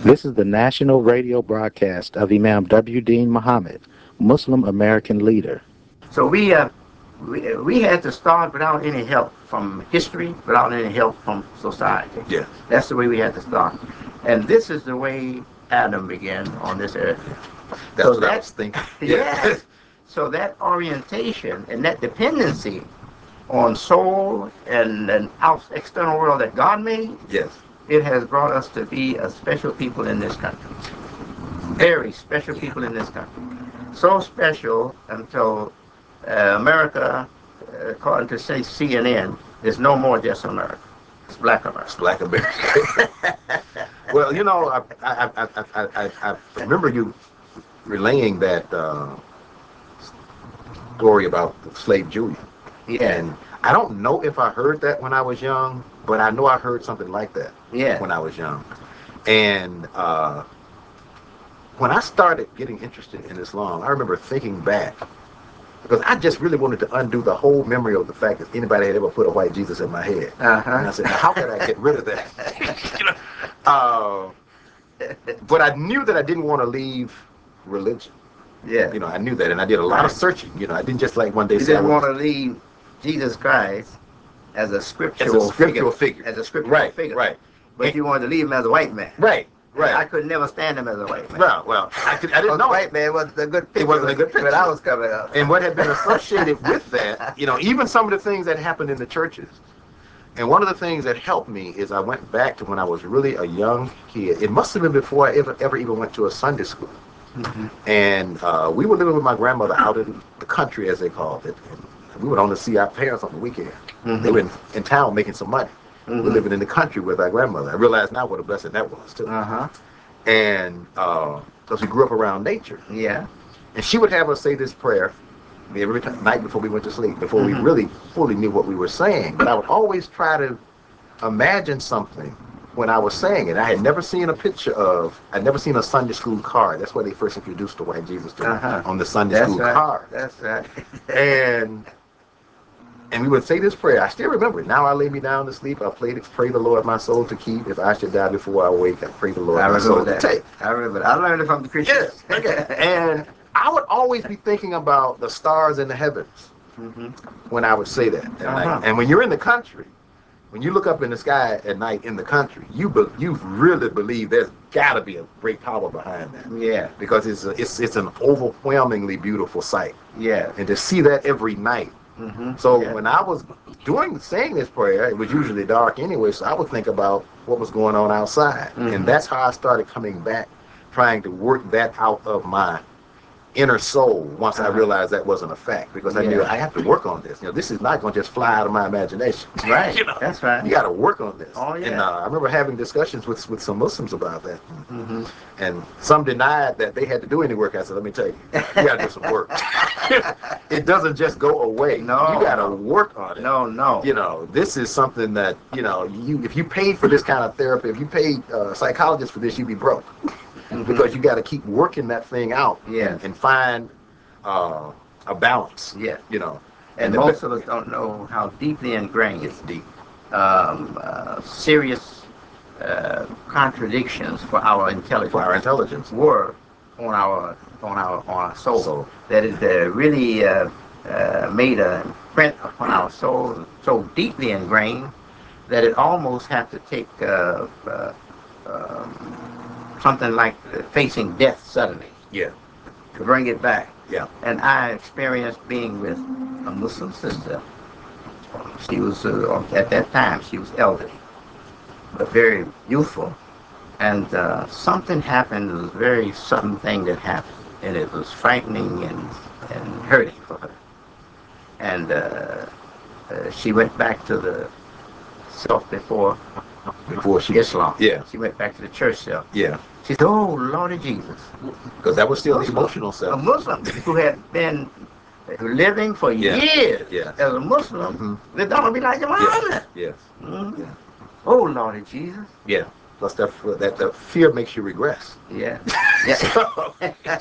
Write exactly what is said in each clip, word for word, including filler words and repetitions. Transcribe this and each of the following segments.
This is the national radio broadcast of Imam W. Deen Muhammad, Muslim American leader. So we, uh, we, we had to start without any help from history, without any help from society. Yes. That's the way we had to start. And this is the way Adam began on this earth. That's so what that, I was thinking. Yes. So that orientation and that dependency on soul and an out external world that God made, Yes. it has brought us to be a special people in this country. Very special people in this country. So special until uh, America, uh, according to say C N N, is no more just America. It's Black America. It's Black America. Well, you know, I I, I, I, I, I remember you relaying that uh, story about the slave Julian. Yeah. And I don't know if I heard that when I was young, but I know I heard something like that Yeah. when I was young. And uh, when I started getting interested in Islam, I remember thinking back, because I just really wanted to undo the whole memory of the fact that anybody had ever put a white Jesus in my head. Uh-huh. And I said, now, how could I get rid of that? you know, uh, but I knew that I didn't want to leave religion. Yeah. You know, I knew that, and I did a lot of searching. You know, I didn't just like one day You say I didn't was, want to leave Jesus Christ as a scriptural, as a scriptural figure. As a scriptural right, figure. Right, But and, you wanted to leave him as a white man. Right, right. And I could never stand him as a white man. Well, well, I, could, I didn't know. The white man wasn't a good picture. It wasn't a good picture. But I was coming up. And what had been associated with that, you know, even some of the things that happened in the churches. And one of the things that helped me is I went back to when I was really a young kid. It must have been before I ever, ever even went to a Sunday school. Mm-hmm. And uh, we were living with my grandmother out in the country, as they called it. And we would only see our parents on the weekend. Mm-hmm. They were in, in town making some money. Mm-hmm. We're living in the country with our grandmother. I realize now what a blessing that was, too. Uh-huh. And because uh, we grew up around nature. Yeah. And she would have us say this prayer every t- night before we went to sleep, before mm-hmm. we really fully knew what we were saying. But I would always try to imagine something when I was saying it. I had never seen a picture of, I'd never seen a Sunday school card. That's where they first introduced the white Jesus to uh-huh. on the Sunday That's school right. card. That's right. and and we would say this prayer. I still remember it. Now I lay me down to sleep. I pray, pray the Lord my soul to keep. If I should die before I wake, I pray the Lord I my soul that. to take. I remember that. I learned it from the Christians. Yes. Okay. And I would always be thinking about the stars in the heavens mm-hmm. when I would say that at uh-huh. night. And when you're in the country, when you look up in the sky at night in the country, you be, you really believe there's got to be a great power behind that. Yeah. Because it's a, it's it's an overwhelmingly beautiful sight. Yeah. And to see that every night. Mm-hmm. So yeah. when I was doing saying this prayer, it was usually dark anyway, so I would think about what was going on outside. Mm-hmm. And that's how I started coming back, trying to work that out of my inner soul once uh-huh. I realized that wasn't a fact, because I yeah. knew I have to work on this. You know, this is not going to just fly out of my imagination. Right. you know, that's right. You got to work on this. Oh yeah. And uh, I remember having discussions with with some Muslims about that, mm-hmm. and some denied that they had to do any work. I said, let me tell you, you got to do some work. It doesn't just go away. No, you got to no. work on it. No, no. You know, this is something that you know, you if you paid for this kind of therapy, if you paid uh, psychologists for this, you'd be broke. Mm-hmm. Because you got to keep working that thing out yeah. and, and find uh, a balance. Yeah. You know. And, and most of us don't know how deeply ingrained it's deep. Um, uh, serious uh, contradictions for our intelligence. For our intelligence. Were on our on our on our soul. soul. That it uh, really uh, uh, made a print upon our soul so deeply ingrained that it almost had to take uh, uh, um, something like facing death suddenly. Yeah. To bring it back. Yeah. And I experienced being with a Muslim sister. She was, uh, at that time, she was elderly, but very youthful. And uh, something happened, it was a very sudden thing that happened. And it was frightening and, and hurting for her. And uh, uh, she went back to the self before Before she Islam. Yeah. She went back to the church self. Yeah. She said, oh, Lord of Jesus. Because that was still Muslim, the emotional self. A Muslim who had been living for yeah. years yeah. as a Muslim, mm-hmm. They're going to be like Muhammad. Yes. yes. Mm-hmm. Yeah. Oh, Lord of Jesus. Yeah. Plus that, that the fear makes you regress. Yeah. yeah. So,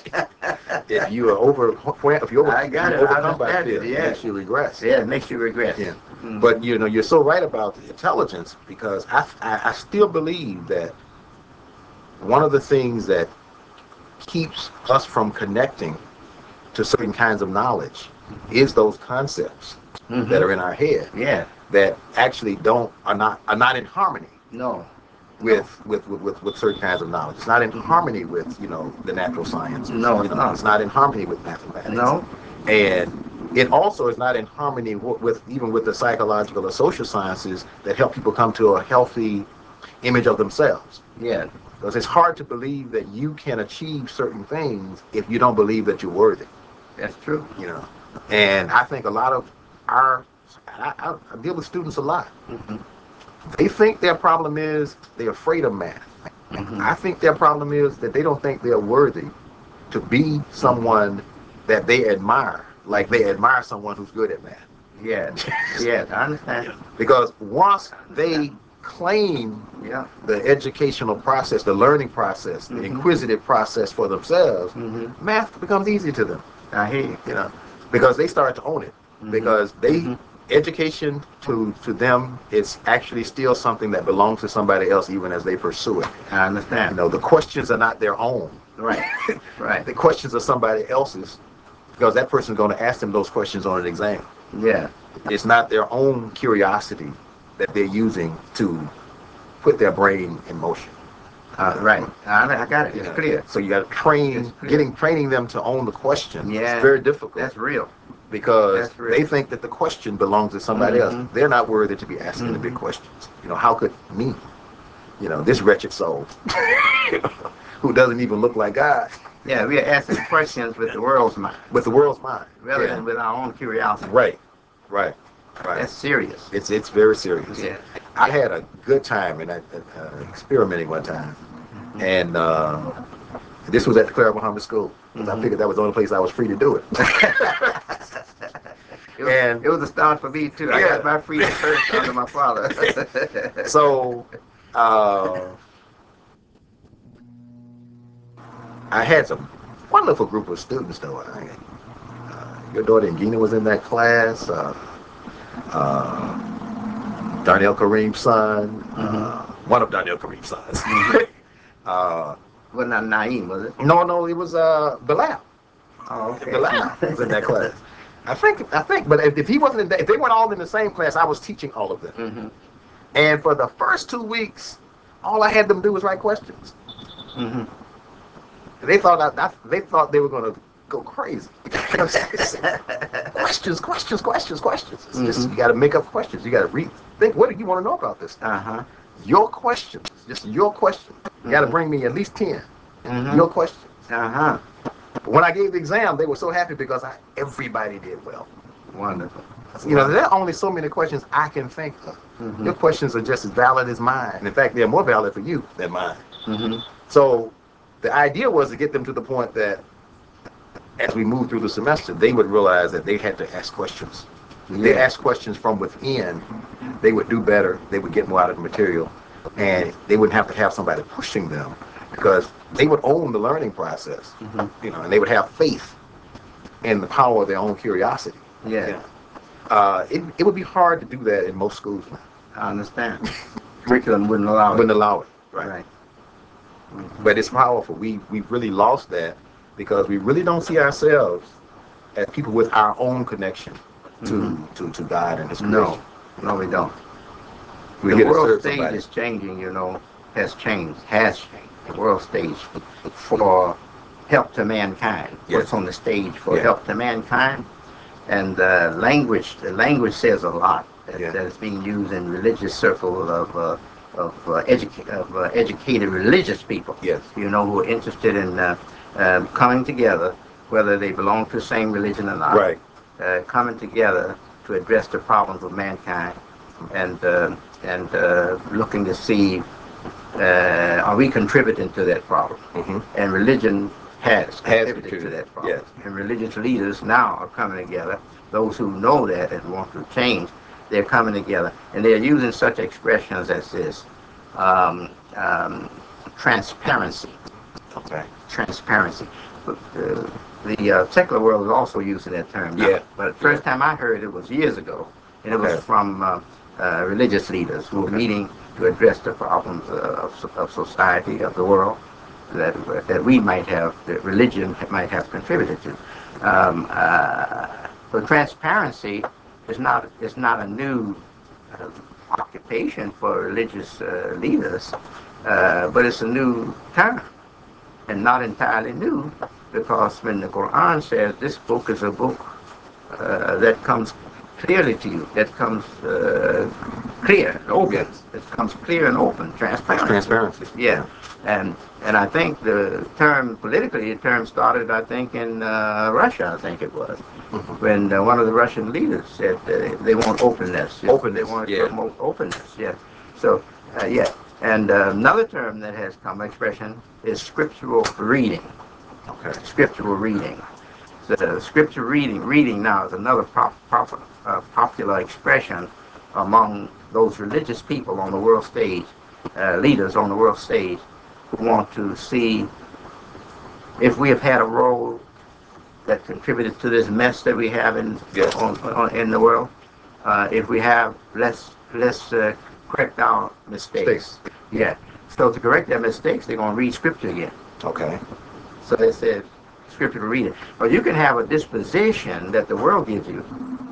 if you are over, if you over, I got if it. overcome by fear, it. Yeah. it makes you regress. Yeah, it makes you regress. Yeah. Mm-hmm. But you know, you're so right about the intelligence, because I, I, I still believe that one of the things that keeps us from connecting to certain kinds of knowledge is those concepts Mm-hmm. that are in our head Yeah. that actually don't are not are not in harmony No. with with, with, with, with certain kinds of knowledge. It's not in harmony with, you know, the natural sciences. No, you it's know, not. It's not in harmony with mathematics. No. And it also is not in harmony with, with even with the psychological or social sciences that help people come to a healthy image of themselves. Yeah. Because it's hard to believe that you can achieve certain things if you don't believe that you're worthy. That's true. You know, and I think a lot of our I, I, I deal with students a lot. Mm-hmm. They think their problem is they're afraid of math. Mm-hmm. I think their problem is that they don't think they're worthy to be someone that they admire, like they admire someone who's good at math. Yeah. Yeah. I understand. Because once they claim Yeah. the educational process, the learning process, the Mhm. inquisitive process for themselves, Mhm. math becomes easy to them. I hear you. You know, because they start to own it. Mhm. Because they Mhm. education to to them is actually still something that belongs to somebody else, even as they pursue it. I understand. You know, the questions are not their own. Right. Right. The questions are somebody else's, because that person's going to ask them those questions on an exam. Yeah. It's not their own curiosity that they're using to put their brain in motion. Uh, right. I, I got it. You It's know, clear. So you got to train, It's clear. getting training them to own the question. Yeah. It's very difficult. That's real. Because That's real. they think that the question belongs to somebody Mhm. else. They're not worthy to be asking the big Mhm. questions. You know, how could me, you know, this wretched soul, who doesn't even look like God, Yeah. We are asking questions with the world's mind with the world's mind, rather yeah. than with our own curiosity. Right, right, right. That's serious. It's it's very serious. Yeah. I had a good time in that uh, experimenting one time, and uh, this was at the Clara Muhammad School. 'Cause I Mhm. figured that was the only place I was free to do it. It was, And- it was a start for me too. I Yeah. got my freedom first under my father. So, uh, I had some wonderful group of students though. I, uh, your daughter Gina was in that class. Uh, uh, Darnell Kareem's son. Uh, one of Darnell Kareem's sons. uh, Well, not Naeem, was it? no, no, it was uh, Bilal. Oh, okay. Bilal was in that class. I think, I think, but if, if he wasn't in that, if they weren't all in the same class, I was teaching all of them. Mm-hmm. And for the first two weeks, all I had them do was write questions. Mm-hmm. They thought I, I, they thought they were going to go crazy. questions, questions, questions, questions. It's just Mhm. you got to make up questions. You got to read. Think. What do you want to know about this? Uh-huh. Your questions. Just your questions. You got to Mhm. bring me at least ten. Mhm. Your questions. Uh-huh. But when I gave the exam, they were so happy because I, everybody did well. Wonderful. You know, there are only so many questions I can think of. Mhm. Your questions are just as valid as mine. In fact, they're more valid for you than mine. Mm-hmm. So the idea was to get them to the point that as we moved through the semester, they would realize that they had to ask questions. If they Yeah. asked questions from within, they would do better. They would get more out of the material. And they wouldn't have to have somebody pushing them because they would own the learning process. Mm-hmm. You know, and they would have faith in the power of their own curiosity. Yeah. You know. Uh, it, it would be hard to do that in most schools now. I understand. Curriculum wouldn't allow Wouldn't it. allow it. Right. Right. Mhm. But it's powerful. We we've really lost that because we really don't see ourselves as people with our own connection to Mhm. to, to God and His creation. No. No, we don't. We're The here to world serve stage somebody. is changing, you know, has changed, has changed. The world stage for help to mankind. Yes. What's on the stage for Yeah. help to mankind? And uh, language, the language says a lot. That, Yeah. that is being used in religious circles of uh, of, uh, educa- of uh, educated religious people. Yes. You know, who are interested in uh, uh, coming together, whether they belong to the same religion or not. Right. Uh, coming together to address the problems of mankind, and uh, and uh, looking to see uh, are we contributing to that problem? Mhm. And religion has contributed to contributed, that problem. yes. And religious leaders now are coming together. Those who know that and want to change, they're coming together, and they're using such expressions as this: um, um, transparency, Okay. transparency. But, uh, the uh, secular world is also using that term now. Yeah. But the first time I heard it was years ago, and it Okay. was from uh, uh, religious leaders who were Okay. meeting to address the problems uh, of, of society, of the world, that that we might have, that religion might have contributed to. Um, uh, so transparency is not is not a new uh, occupation for religious uh, leaders, uh, but it's a new term, and not entirely new, because when the Quran says this book is a book uh, that comes clearly to you, that comes uh, clear and open, Yes. it comes clear and open, transparent. Transparency. Yeah, and and I think the term politically, the term started, I think, in uh, Russia. I think it was Mhm. when uh, one of the Russian leaders said uh, they want openness. Openness, They want to yeah. promote openness. Yeah. So uh, yeah, and uh, another term that has come expression is scriptural reading. Okay. Scriptural reading. The scripture reading, reading now is another pop, pop, uh, popular expression among those religious people on the world stage, uh, leaders on the world stage, who want to see if we have had a role that contributed to this mess that we have in Yes. on, on, in the world. Uh, if we have, let's let's uh, correct our mistakes. Mistakes. Yeah. So to correct their mistakes, they're gonna read scripture again. Okay. So they said scripture to read it. But you can have a disposition that the world gives you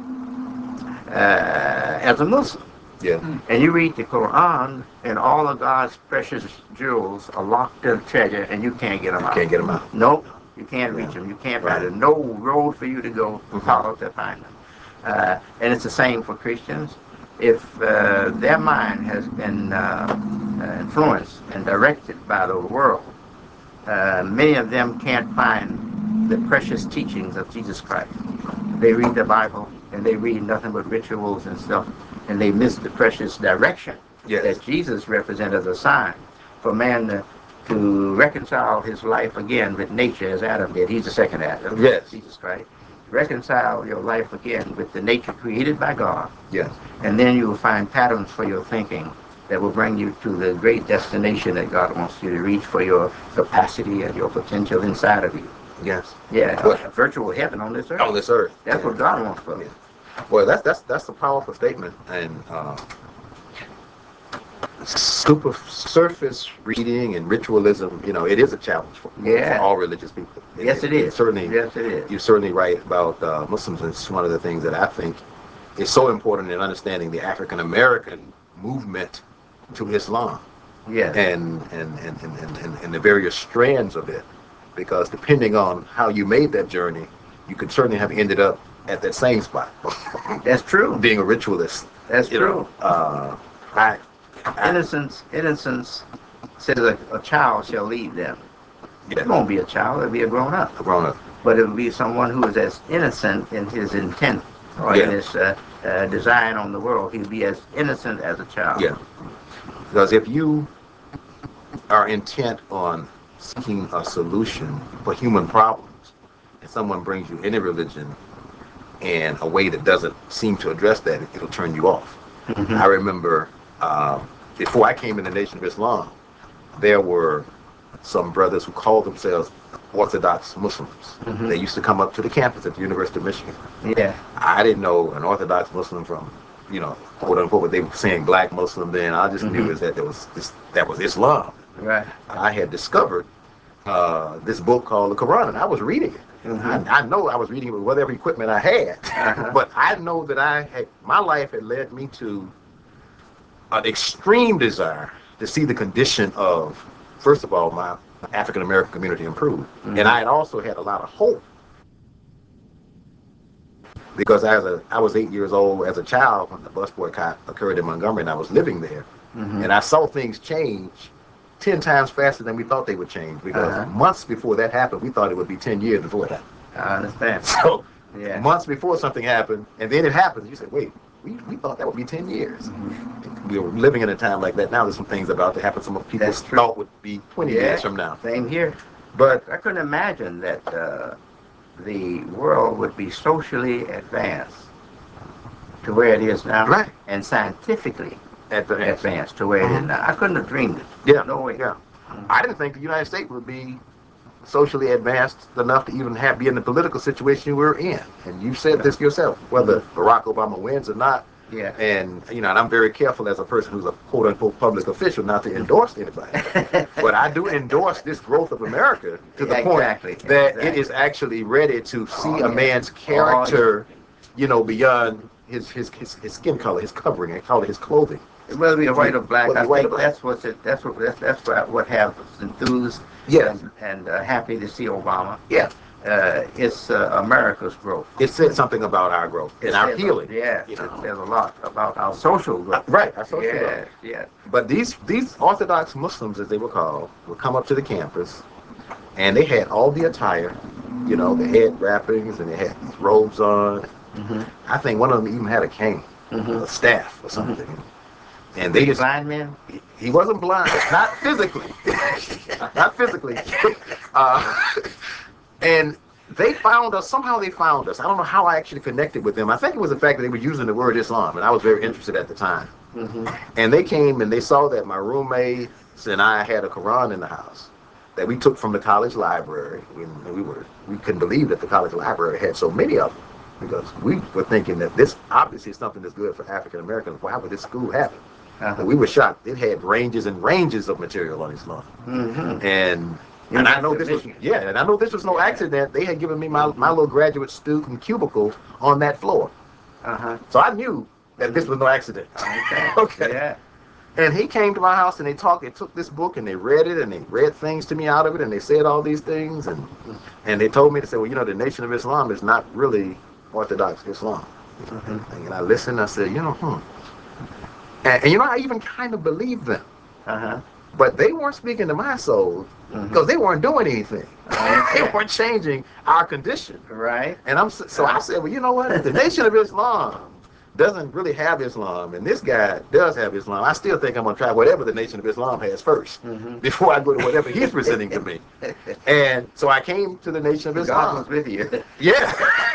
uh, as a Muslim. Yeah. And you read the Quran, and all of God's precious jewels are locked in treasure, and you can't get them out. Can't get them out. Nope, you can't Yeah. reach them. You can't Right. find them. No road for you to go Mhm. follow to find them. Uh, and it's the same for Christians. If uh, their mind has been uh, uh, influenced and directed by the world, uh, many of them can't find the precious teachings of Jesus Christ. They read the Bible and they read nothing but rituals and stuff, and they miss the precious direction Yes. that Jesus represented as a sign for man to, to reconcile his life again with nature as Adam did. He's the second Adam. Yes. Jesus Christ. Reconcile your life again with the nature created by God, Yes. and then you will find patterns for your thinking that will bring you to the great destination that God wants you to reach for your capacity and your potential inside of you. Yes. Yeah, What? a virtual heaven on this earth. On this earth. That's Yeah. what God wants for Yeah. us. Well, that's that's that's a powerful statement, and uh, super surface reading and ritualism. You know, it is a challenge for, Yeah. for all religious people. Yes, it is. Certainly, Yes, it is. you're certainly right about uh, Muslims. It's one of the things that I think is so important in understanding the African American movement to Islam. Yes. and and, and, and, and, and and the various strands of it. Because depending on how you made that journey, you could certainly have ended up at that same spot. That's true. Being a ritualist. That's you true. know, uh, I, I, Innocence, innocence says a, a child shall lead them. yeah, It won't be a child, it'll be a grown up. a grown up. But it will be someone who is as innocent in his intent or Yeah. in his uh, uh, design on the world. He'll be as innocent as a child. Yeah. Because if you are intent on seeking a solution for human problems, and someone brings you any religion in a way that doesn't seem to address that, it'll turn you off. Mhm. I remember uh, before I came in the Nation of Islam, there were some brothers who called themselves Orthodox Muslims. Mhm. They used to come up to the campus at the University of Michigan. Yeah. I didn't know an Orthodox Muslim from, you know, quote unquote, what they were saying black Muslim then. I just knew Mhm. is that there was this, that was Islam. Right. I had discovered uh, this book called the Quran, and I was reading it. Mhm. I, I know I was reading it with whatever equipment I had, Uh-huh. but I know that I had, my life had led me to an extreme desire to see the condition of, first of all, my African American community improve, Mhm. and I had also had a lot of hope because as a I was eight years old as a child when the bus boycott occurred in Montgomery, and I was living there, Mhm. and I saw things change ten times faster than we thought they would change. Because Uh-huh. months before that happened, we thought it would be ten years before it happened. I understand. So Yeah. months before something happened, and then it happens, you say, "Wait, we, we thought that would be ten years." Mhm. We were living in a time like that now. There's some things about to happen. Some of people That's true. thought would be twenty Yeah. years from now. Same here. But I couldn't imagine that uh, the world would be socially advanced to where it is now, Right. and scientifically at the advanced to where it is Uh-huh. now. I couldn't have dreamed it. yeah, No way. yeah. I didn't think the United States would be socially advanced enough to even have be in the political situation we're in. And you said this yourself, whether Barack Obama wins or not, Yeah. And, you know, and I'm very careful as a person who's a quote unquote public official not to endorse anybody. But I do endorse this growth of America to the Exactly. point that Exactly. it is actually ready to see Oh, a yeah. man's character, you know, beyond his, his, his, his skin color, his covering, I call it his clothing. Whether you're white or black, Whether I you're white or think black. that's what's it. That's what that's, that's what, what has us enthused Yes. and, and uh, happy to see Obama. Yeah. Uh, it's uh, America's growth. It said something about our growth It and our says a- healing. Yeah, You it know. says a lot about our social growth. Right, our social yes, growth. yes. But these these Orthodox Muslims, as they were called, would come up to the campus, and they had all the attire, you know, the head wrappings, and they had these robes on. Mm-hmm. I think one of them even had a cane, Mm-hmm. a staff or something. And They they just blind men. he, he wasn't blind, not physically, not physically. Uh, and they found us. Somehow they found us. I don't know how I actually connected with them. I think it was the fact that they were using the word Islam, and I was very interested at the time. Mm-hmm. And they came and they saw that my roommates and I had a Quran in the house that we took from the college library. We, we were we couldn't believe that the college library had so many of them, because we were thinking that this obviously is something that's good for African Americans. Why would this school have it? Uh-huh. But we were shocked. It had ranges and ranges of material on Islam. Mm-hmm. And You and I went know to this was Michigan. yeah, and I know this was no Yeah. accident. They had given me my, my little graduate student cubicle on that floor. Uh-huh. So I knew that this was no accident. Okay. Okay. Yeah. And he came to my house and they talked, they took this book and they read it and they read things to me out of it and they said all these things and and they told me to say, well, you know, the Nation of Islam is not really Orthodox Islam. Mm-hmm. And I listened, I said, you know, hmm. And, and you know, I even kind of believed them. Uh-huh. But they weren't speaking to my soul Mhm. because they weren't doing anything. Uh, They weren't changing our condition. Right. And I'm so so I said, well, you know what? If the Nation of Islam doesn't really have Islam, and this guy does have Islam, I still think I'm gonna try whatever the Nation of Islam has 1st Mhm. before I go to whatever he's presenting to me. And so I came to the Nation of God Islam. was with you. Yeah.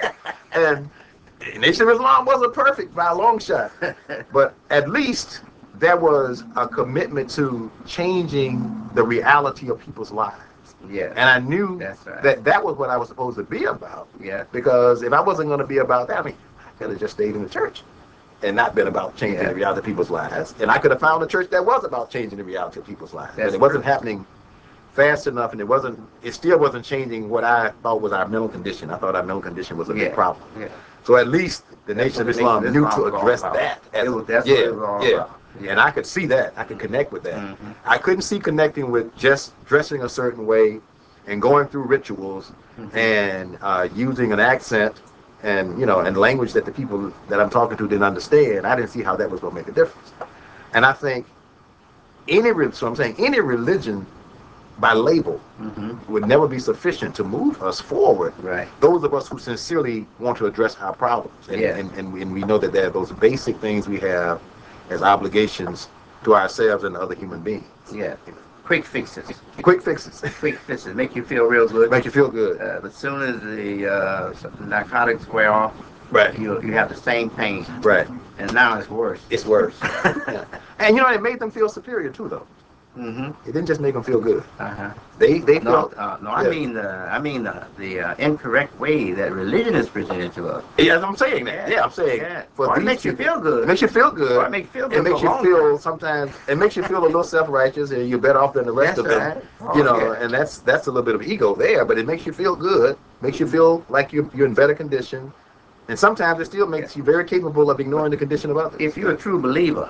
And the Nation of Islam wasn't perfect by a long shot, but at least there was a commitment to changing the reality of people's lives. Yeah. And I knew That's right. that that was what I was supposed to be about. Yeah. Because if I wasn't going to be about that, I mean, I could have just stayed in the church and not been about changing Yeah. the reality of people's lives. And I could have found a church that was about changing the reality of people's lives. That's but it wasn't true. happening fast enough, and it wasn't. It still wasn't changing what I thought was our mental condition. I thought our mental condition was a Yeah. big problem. Yeah. So at least the That's Nation of what the Islam Nation knew of to Islam was all address about. that. as It a- was- that's yeah, what it was all yeah. about. Yeah. And I could see that. I could connect with that. Mhm. I couldn't see connecting with just dressing a certain way and going through rituals Mhm. and uh, using an accent and you know and language that the people that I'm talking to didn't understand. I didn't see how that was going to make a difference. And I think any re- so I'm saying any religion by label Mhm. would never be sufficient to move us forward. Right. Those of us who sincerely want to address our problems, and, Yeah. and, and, and we know that there are those basic things we have as obligations to ourselves and other human beings. Yeah. Quick fixes. Quick fixes. Quick fixes make you feel real good. Make you feel good. Uh, but as soon as the uh, narcotics wear off, Right. you you have the same pain, Right. and now it's worse. It's worse. Yeah. And you know, it made them feel superior too, though. Mm-hmm. It didn't just make them feel good. Uh-huh. They they No, felt. uh, no, I yeah. mean the I mean the, the uh, incorrect way that religion is presented to us. Yeah, I'm saying that. Yeah, I'm saying. Yeah. For Or it these makes you people- feel good. It makes you feel good. Or it makes you feel good It makes for a you long feel sometimes. It makes you feel a little self-righteous, and you're better off than the rest That's of them. right. Oh, You know, yeah. and that's that's a little bit of ego there, but it makes you feel good. Makes you feel like you're you're in better condition, and sometimes it still makes you very capable of ignoring the condition of others. If you're a true believer,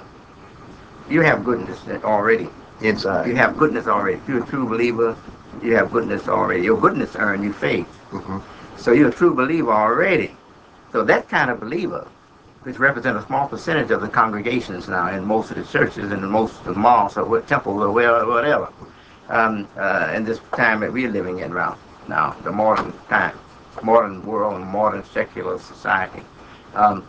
you have goodness already. Inside. You have goodness already. If you're a true believer, you have goodness already. Your goodness earned you faith. hmm So you're a true believer already. So that kind of believer, which represents a small percentage of the congregations now in most of the churches and in most of the mosques or what temples or where- whatever, um, uh, in this time that we're living in now, now the modern time, modern world and modern secular society. Um,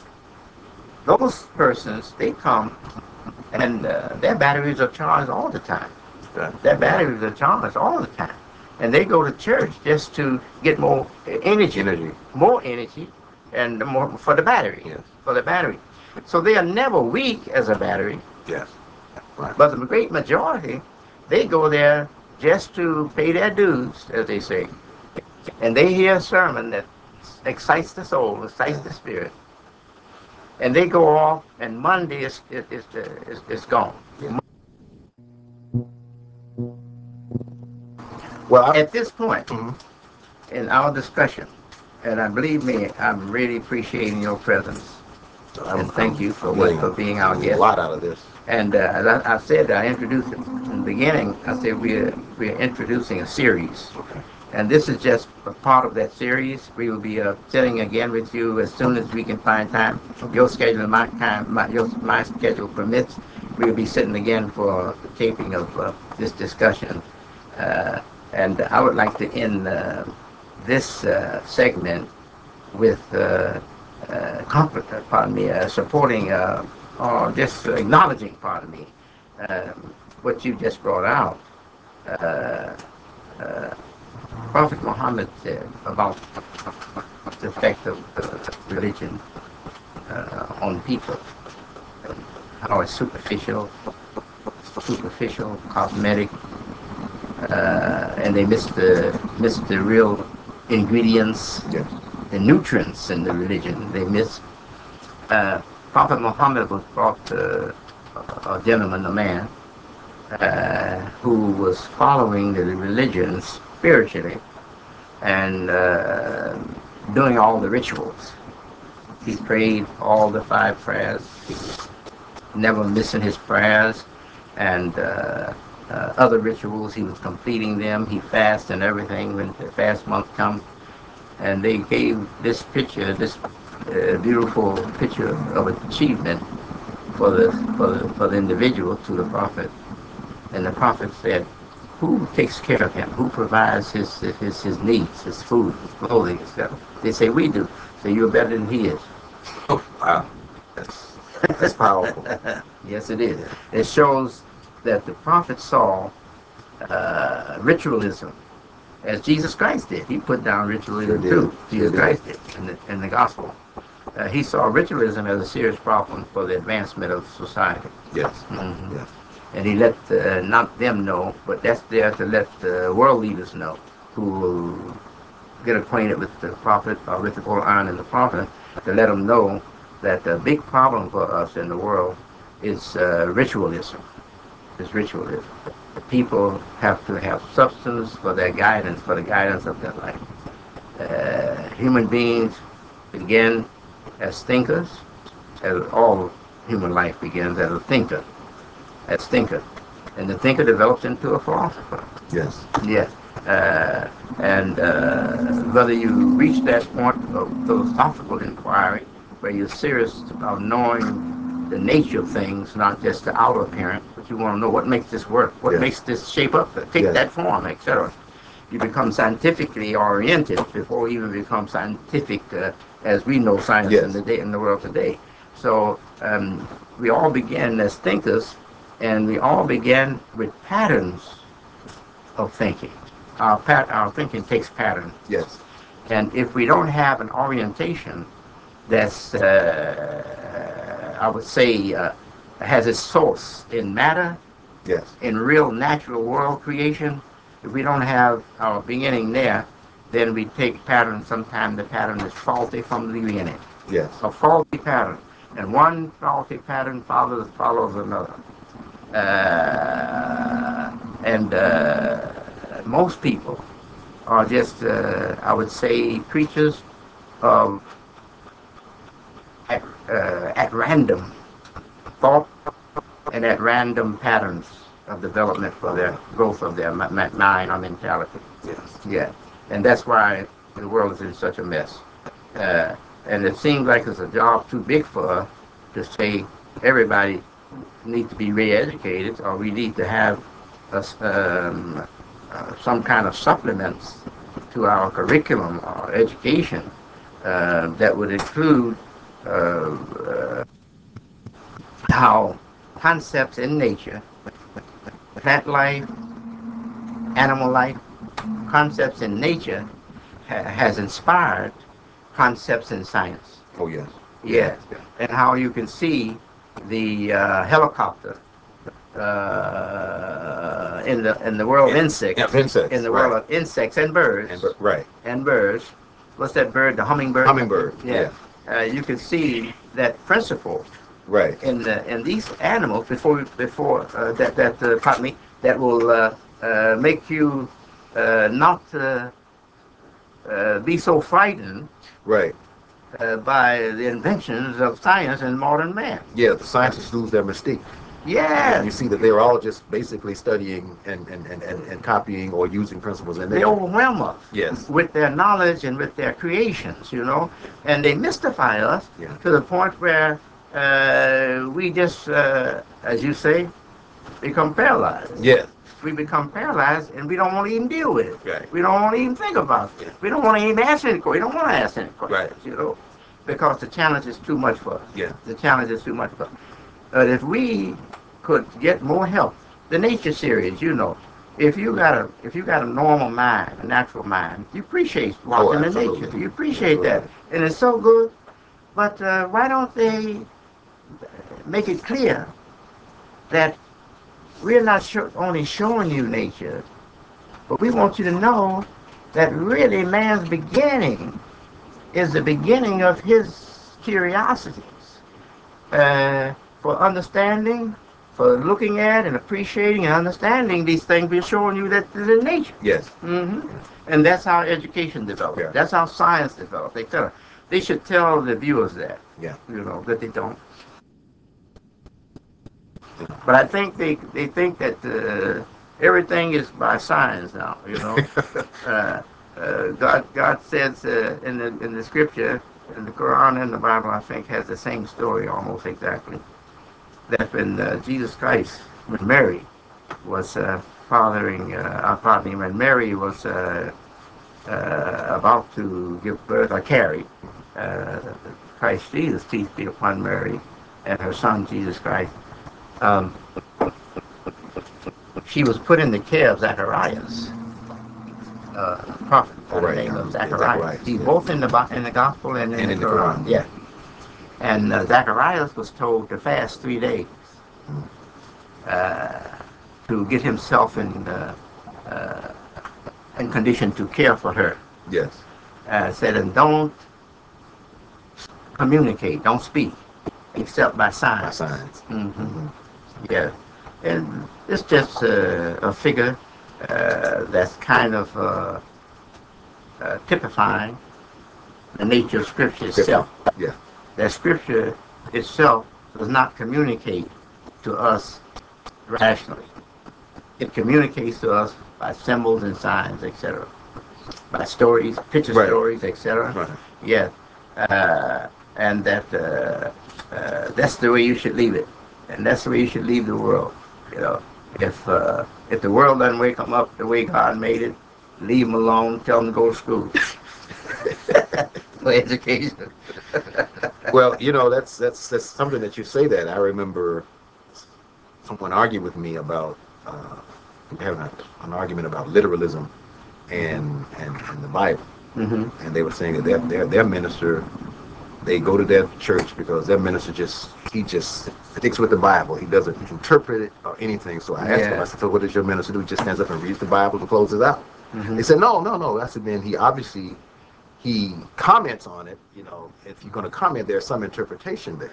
those persons, they come and uh, their batteries are charged all the time. Their batteries are charged all the time. And they go to church just to get more energy, Energy. more energy, and more for the battery, Yes. for the battery. So they are never weak as a battery, Yes. Right. but the great majority, they go there just to pay their dues, as they say. And they hear a sermon that excites the soul, excites the spirit. and they go off, and Monday is is is, is, is gone. Yeah. Well, I, At this point Mhm. in our discussion, and I believe me, I'm really appreciating your presence. I'm, And thank I'm- you for I'm what getting for being our a guest. lot out of this. And uh, as I, I said, I introduced it in the beginning. I said we're we're introducing a series, Okay. and this is just a part of that series. We will be uh, sitting again with you as soon as we can find time. Your schedule, and my time, my your, my schedule permits. We will be sitting again for the taping of uh, this discussion. Uh, and I would like to end uh, this uh, segment with uh, uh, comfort, uh, pardon me, uh, supporting uh, or just acknowledging, pardon me, um, what you just brought out. Uh, uh, Prophet Muhammad said about the effect of uh, religion uh, on people, how it's superficial, superficial, cosmetic, uh, and they miss the miss the real ingredients, Yes. the nutrients in the religion. They miss. Uh, Prophet Muhammad was brought to a, a gentleman, a man, uh, who was following the religion spiritually and uh, doing all the rituals. He prayed all the five prayers. He was never missing his prayers, and uh, uh, other rituals. He was completing them. He fasted and everything when the fast month comes. And they gave this picture, this uh, beautiful picture of achievement for the, for the for the individual to the prophet. And the prophet said, "Who takes care of him? Who provides his his his needs, his food, his clothing, et cetera" They say, "We do." So you're better than he is. Oh, wow. That's, that's powerful. Yes, it is. It shows that the prophet saw uh, ritualism as Jesus Christ did. He put down ritualism Sure too. did. Jesus Sure did. Christ did in the, in the gospel. Uh, he saw ritualism as a serious problem for the advancement of society. Yes. Mhm. Yes. And he let uh, not them know, but that's there to let the world leaders know who will get acquainted with the prophet or with the Quran and the prophet, to let them know that the big problem for us in the world is uh, ritualism. Is ritualism. The people have to have substance for their guidance, for the guidance of their life. Uh, human beings begin as thinkers, as all human life begins as a thinker, as thinker. And the thinker develops into a philosopher. Yes. Yes. Uh, and uh, whether you reach that point of philosophical inquiry, where you're serious about knowing the nature of things, not just the outer appearance, but you want to know what makes this work, what Yes. makes this shape up, take Yes. that form, et cetera. You become scientifically oriented before you even become scientific, uh, as we know science Yes. in the day in the world today. So um, we all begin as thinkers, and we all begin with patterns of thinking. Our, pat- our thinking takes pattern. Yes. And if we don't have an orientation that's, uh, I would say, uh, has its source in matter, Yes. in real natural world creation, if we don't have our beginning there, then we take pattern. Sometimes the pattern is faulty from the beginning. Yes. A faulty pattern. And one faulty pattern follows, follows another. Uh, and uh, most people are just, uh, I would say, creatures of at, uh, at random thought and at random patterns of development for their growth of their m- m- mind or mentality. Yes. Yeah, and that's why the world is in such a mess. Uh, and it seems like it's a job too big for us to say everybody needs to be re-educated, or we need to have a s um, uh, some kind of supplements to our curriculum or education uh, that would include uh, uh, how concepts in nature, plant life, animal life, concepts in nature ha has inspired concepts in science. Oh, yes. Yes, Yeah. and how you can see the uh, helicopter uh, in the in the world of In- insects, of insects, in the right. world of insects and birds, And, right. and birds. What's that bird? The hummingbird. Hummingbird. Yeah. Uh, you can see that principle Right. in the, in these animals before before uh, that that uh, pardon me, that will uh, uh, make you uh, not uh, uh, be so frightened Right. uh, by the inventions of science and modern man. Yeah, the scientists lose their mystique. And you Yes, see that they're all just basically studying and, and, and, and, and copying or using principles in they nature. overwhelm us Yes. with their knowledge and with their creations, you know, and they mystify us Yeah. to the point where uh, we just, uh, as you say, become paralyzed. Yes. We become paralyzed and we don't want to even deal with it. Right. We don't want to even think about it. We don't want to even ask any questions. We don't want to ask any questions, Right. you know, because the challenge is too much for us. Yeah. The challenge is too much for us. But if we could get more help, the nature series, you know, if you got a if you got a normal mind, a natural mind, you appreciate Oh, watching the absolutely. nature. You appreciate Absolutely. that, and it's so good. But uh, why don't they make it clear that we're not sho- only showing you nature, but we want you to know that really man's beginning is the beginning of his curiosities uh, for understanding, for looking at and appreciating and understanding these things. We're showing you that is in nature. Yes. hmm And that's how education develops. Yeah. That's how science develops. They tell, they should tell the viewers that. Yeah. You know, that they don't. But I think they they think that uh, everything is by science now. You know, uh, uh, God God says uh, in the in the scripture, in the Quran and the Bible, I think has the same story almost exactly. That when uh, Jesus Christ, when Mary was uh, fathering, uh, uh, pardon me, when Mary was uh, uh, about to give birth or carry uh, Christ Jesus, peace be upon Mary, and her son Jesus Christ. Um, she was put in the care of Zacharias, uh, a prophet by All the right. name of Yeah, Zacharias. Zacharias, He's yeah. both in the Bi- in the Gospel and in And the in the Quran. Quran. Yeah. And uh, Zacharias was told to fast three days uh, to get himself in uh, uh, in condition to care for her. Yes. Uh, said, and don't communicate, don't speak, except by By signs. signs. hmm Mm-hmm. Yeah. And it's just uh, a figure uh, that's kind of uh, uh, typifying the nature of Scripture Scripture. itself. Yeah. That Scripture itself does not communicate to us rationally. It communicates to us by symbols and signs, et cetera. By stories, picture Right. stories, et cetera. Right. Yeah. Uh, and that uh, uh, that's the way you should leave it. And that's the way you should leave the world. You know, if uh, if the world doesn't wake them up the way God made it, leave them alone. Tell them to go to school for education. Well, you know, that's that's that's something that you say that. I remember someone argued with me about uh, having a, an argument about literalism and, and and the Bible, hmm and they were saying that their their their minister, they go to their church because their minister just he just sticks with the Bible. He doesn't interpret it or anything. So I asked him, I Yeah. said, so what does your minister do? He just stands up and reads the Bible and closes out. hmm They said, no, no, no. I said, then he obviously he comments on it. You know, if you're going to comment, there's some interpretation there.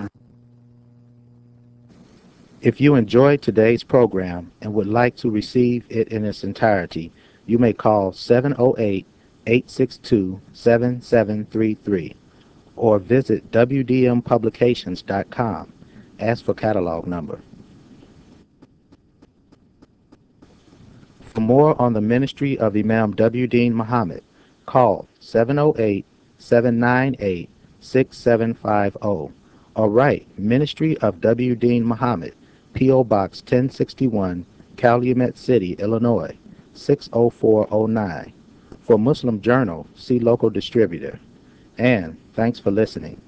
If you enjoyed today's program and would like to receive it in its entirety, you may call seven oh eight, eight six two, seven seven three three or visit w d m publications dot com. Ask for catalog number. For more on the ministry of Imam W. Dean Muhammad, call seven oh eight, seven nine eight, six seven five zero or write Ministry of W. Dean Muhammad, P O. Box ten sixty-one, Calumet City, Illinois, six oh four oh nine. For Muslim Journal, see local distributor. And thanks for listening.